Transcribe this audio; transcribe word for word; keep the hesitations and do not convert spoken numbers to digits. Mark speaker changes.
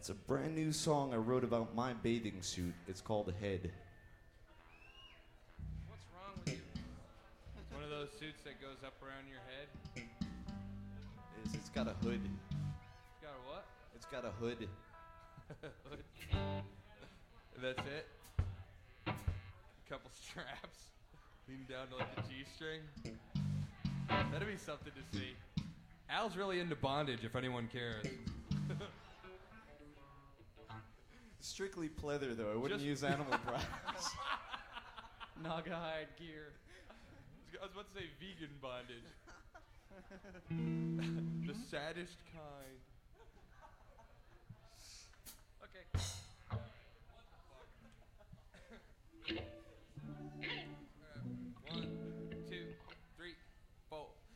Speaker 1: It's a brand new song I wrote about my bathing suit. It's called Head.
Speaker 2: What's wrong with you? It's one of those suits that goes up around your head.
Speaker 1: It's, it's got a hood.
Speaker 2: It's got a what?
Speaker 1: It's got a hood.
Speaker 2: Hood. That's it? A couple straps. Lean down to like a G-string. That'd be something to see. Al's really into bondage, if anyone cares.
Speaker 1: Strictly pleather, though. I wouldn't
Speaker 2: Just-
Speaker 1: use animal products.
Speaker 2: Naga hide gear. I was about to say vegan bondage. The saddest kind.